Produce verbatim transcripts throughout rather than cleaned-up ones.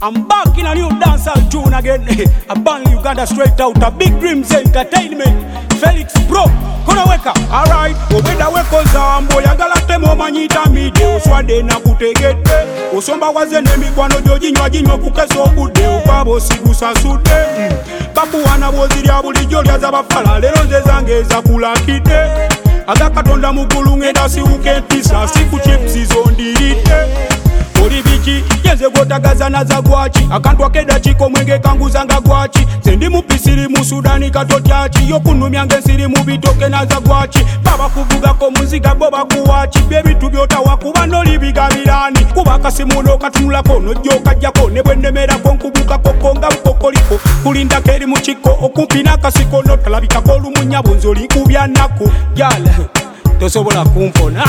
I'm back in a new dancehall tune again. A band Uganda straight out, a Big Dreams Entertainment. Felix Pro, kono weka. Alright, obeda weko zambo yagala temo manyita mide oswade na kutegete. Osomba waze nemikwano jojinywa jinywa kukeso obude ubabo sigusa sude. Mm. Babu wana woziri abulijjo lyazabafala lero nze zange zakulakide. Agakatonda mugulu ngenda siwuke empisa siku chipsi zondiride. Oli biki yenze gwotagaza naza gwachi akantu akeda chiko mwenge kanguzanga gwachi sendi mupisiri mu Sudani katotyachi yokunumyange nsiri mu bitoke naza gwachi baba kuvugako muziga boba kuwachi byebitu byotawa kuba noli bigabirani kuba kasimuno katunulako nojjoka jjako ne bwennemerako nkubuka kokonga bukokoliko kulinda keri mu kiko okumpi n'akasiko notalabikako olumunya bonzoli nkubyanako jala tosobola kumpona.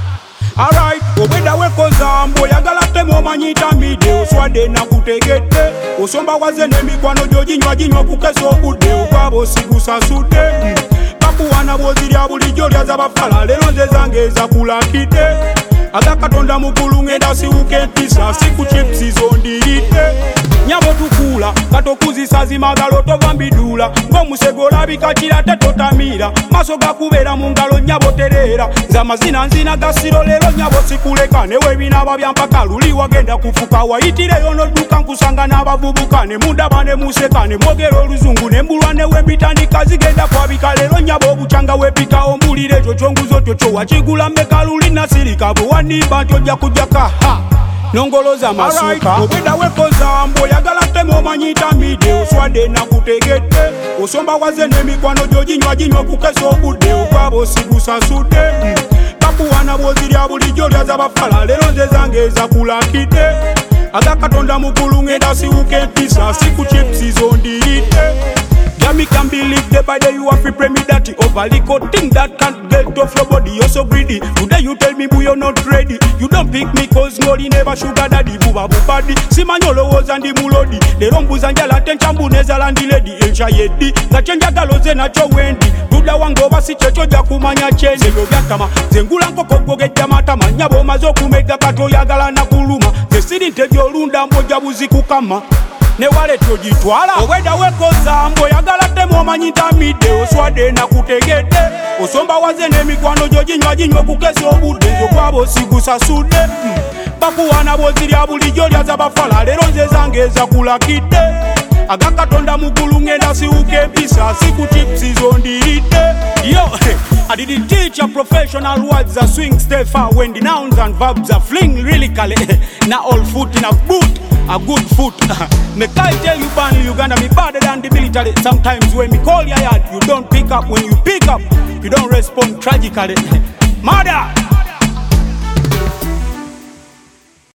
Alright, obeda weko zambo yagala temo manyita mide oswade na kutegete osomba waze nemikwano jojinywa jinywa kukeso obude ubabo sigusa sude. Mm. Babu wana woziri abulijjo lyazabafala lero nze zange zakulakide. Agakatonda mugulu ngenda siwuke empisa siku chipsi zondiride. Nyabo tukula katokuzisa zimagalo tovambidula ng'omusego olabika kirate totamira maso gakubeera mu ngalo nyabo terera zamazina nzina gasiro lero nyabo sikuleka newe binaba byampaka luli wagenda kufuka wayitireyo nodduka nkusanga n'abavubuka ne mundaba ne museka ne mwogera oluzungu ne mbulwa newe mbitandika zigenda kwabika lero nyabo obucanga wepika ombulire ekyo kyonguzo kyokyo wakigula mmeka luli nasirika bwe wanimba nti ojja kujjaka ha nongoloza masuka. Obeda weko zambo yagala temo manyita mide oswade na kutegete osomba waze nemikwano jojinywa jinywa kukeso obude ubabo sigusa sude. Mm. Babu wana woziri abulijjo lyazabafala lero nze zange zakulakide. Agakatonda mugulu ngenda siwuke empisa siku chipsi zondiride. Yami can believe day by day you have to pray me that overly good thing that can't get off your body. You're so greedy. Today you tell me boy you're not ready. You don't pick me cause ngoli never sugar daddy. Buba bubadi simanyolo was and the mulodi. The rombus and jala tenchambu nezala ndi lady Elsha yedi. Gachenja galoze na cho wendi. Duda wango basi checho jakumanya chene. Yo byatama zengula nkoko kogejja matama. Nyabo mazoku mega kato yagala na kuluma. Zesidi ntebyo lunda mboja buziku kama ne wale tojitwala. Obeda weko zambo yagala temo manyita mide oswade na kutegete osomba waze nemikwano jojinywa jinywa kukeso obude yokwabo sigusa sude. Mm. Babu wana woziri abulijjo lyazabafala lero nze zange zakulakide. Agakatonda mugulu ngenda siwuke empisa siku chipsi zondiride. Yo, I didn't teach a professional words a swing stay far when the nouns and verbs are fling lyrically. Na all foot in a boot, a good foot. Me can't tell you ban Uganda me better than the military. Sometimes when me call your yard, you don't pick up. When you pick up, you don't respond tragically. Mother!